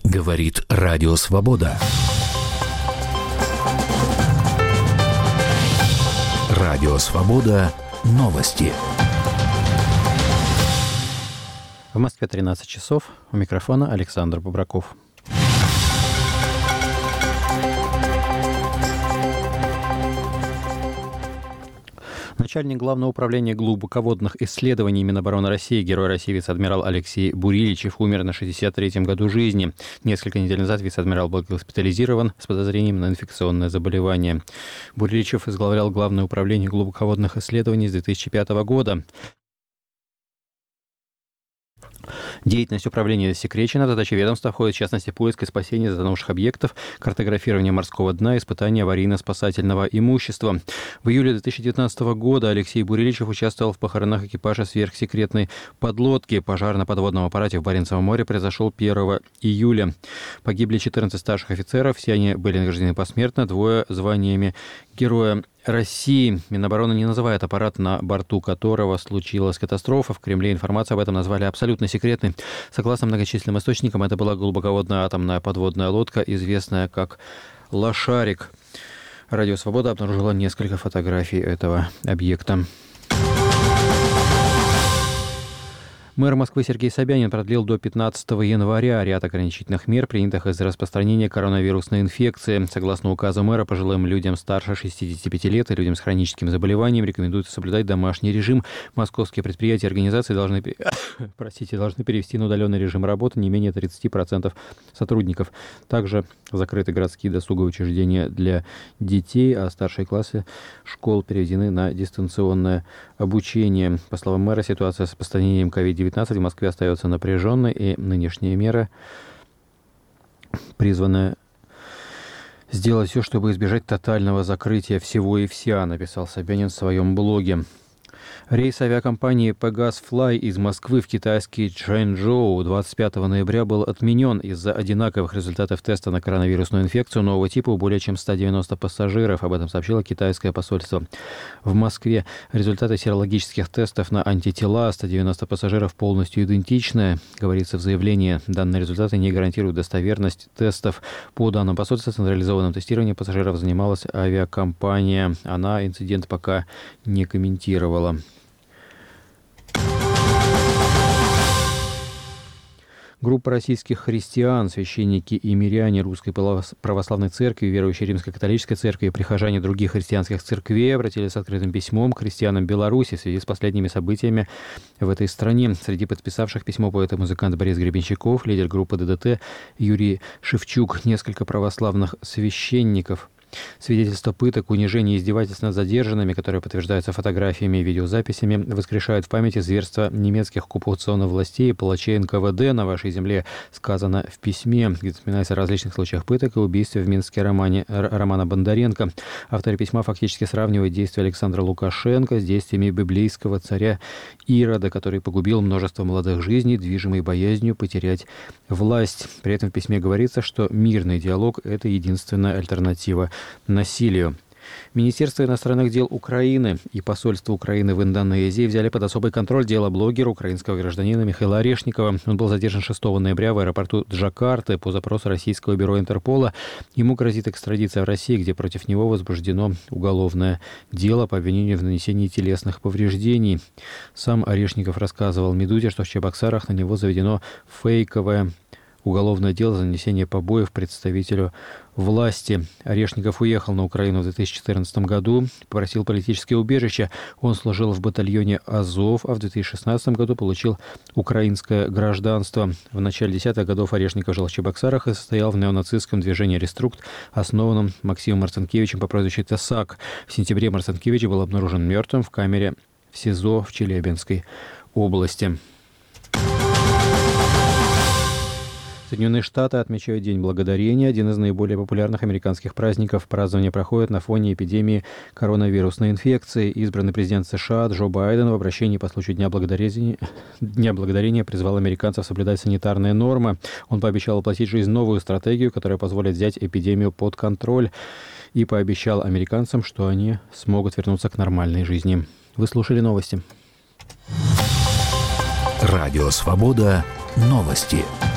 Говорит Радио Свобода. Радио Свобода. Новости. В Москве 13 часов. У микрофона Александр Бубраков. Начальник Главного управления глубоководных исследований Минобороны России, Герой России вице-адмирал Алексей Буриличев умер на 63-м году жизни. Несколько недель назад вице-адмирал был госпитализирован с подозрением на инфекционное заболевание. Буриличев возглавлял Главное управление глубоководных исследований с 2005 года. Деятельность управления засекречена. Задачи ведомства входят, в частности, поиск и спасение затонувших объектов, картографирование морского дна, испытание аварийно-спасательного имущества. В июле 2019 года Алексей Буриличев участвовал в похоронах экипажа сверхсекретной подлодки. Пожар на подводном аппарате в Баренцевом море произошел 1 июля. Погибли 14 старших офицеров. Все они были награждены посмертно, 2 званиями Героя России. Минобороны не называет аппарат, на борту которого случилась катастрофа. В Кремле информацию об этом назвали абсолютно секретной. Согласно многочисленным источникам, это была глубоководная атомная подводная лодка, известная как «Лошарик». Радио «Свобода» обнаружило несколько фотографий этого объекта. Мэр Москвы Сергей Собянин продлил до 15 января ряд ограничительных мер, принятых из-за распространения коронавирусной инфекции. Согласно указу мэра, пожилым людям старше 65 лет и людям с хроническим заболеванием рекомендуется соблюдать домашний режим. Московские предприятия и организации должны перевести на удаленный режим работы не менее 30% сотрудников. Также закрыты городские досуговые учреждения для детей, а старшие классы школ переведены на дистанционное обучение. По словам мэра, ситуация с распространением COVID-19 в Москве остается напряженной, и нынешние меры призваны сделать все, чтобы избежать тотального закрытия всего и вся, написал Собянин в своем блоге. Рейс авиакомпании Pegasus Fly из Москвы в китайский Чжэнчжоу 25 ноября был отменен из-за одинаковых результатов теста на коронавирусную инфекцию нового типа у более чем 190 пассажиров. Об этом сообщило китайское посольство в Москве. Результаты серологических тестов на антитела 190 пассажиров полностью идентичны, говорится в заявлении. Данные результаты не гарантируют достоверность тестов. По данным посольства, централизованным тестированием пассажиров занималась авиакомпания. Она инцидент пока не комментировала. Группа российских христиан, священники и миряне Русской Православной Церкви, верующие Римско-католической Церкви и прихожане других христианских церквей обратились с открытым письмом к христианам Беларуси в связи с последними событиями в этой стране. Среди подписавших письмо поэт и музыкант Борис Гребенщиков, лидер группы ДДТ Юрий Шевчук, несколько православных священников. Свидетельства пыток, унижений и издевательств над задержанными, которые подтверждаются фотографиями и видеозаписями, воскрешают в памяти зверства немецких оккупационных властей и палачей НКВД на вашей земле, сказано в письме, где вспоминается о различных случаях пыток и убийстве в Минске Романа Бондаренко. Авторы письма фактически сравнивают действия Александра Лукашенко с действиями библейского царя Ирода, который погубил множество молодых жизней, движимой боязнью потерять власть. При этом в письме говорится, что мирный диалог – это единственная альтернатива насилию. Министерство иностранных дел Украины и посольство Украины в Индонезии взяли под особый контроль дело блогера, украинского гражданина Михаила Орешникова. Он был задержан 6 ноября в аэропорту Джакарты по запросу российского бюро Интерпола. Ему грозит экстрадиция в Россию, где против него возбуждено уголовное дело по обвинению в нанесении телесных повреждений. Сам Орешников рассказывал «Медузе», что в Чебоксарах на него заведено фейковое уголовное дело за нанесение побоев представителю власти. Орешников уехал на Украину в 2014 году, попросил политическое убежище. Он служил в батальоне Азов, а в 2016 году получил украинское гражданство. В начале 10-х годов Орешников жил в Чебоксарах и состоял в неонацистском движении «Реструкт», основанном Максимом Марцинкевичем по прозвищу Тесак. В сентябре Марцинкевич был обнаружен мертвым в камере в СИЗО в Челябинской области. Соединенные Штаты отмечают День Благодарения, один из наиболее популярных американских праздников. Празднование проходит на фоне эпидемии коронавирусной инфекции. Избранный президент США Джо Байден в обращении по случаю Дня Благодарения призвал американцев соблюдать санитарные нормы. Он пообещал воплотить в жизнь новую стратегию, которая позволит взять эпидемию под контроль, и пообещал американцам, что они смогут вернуться к нормальной жизни. Вы слушали новости. Радио «Свобода». Новости.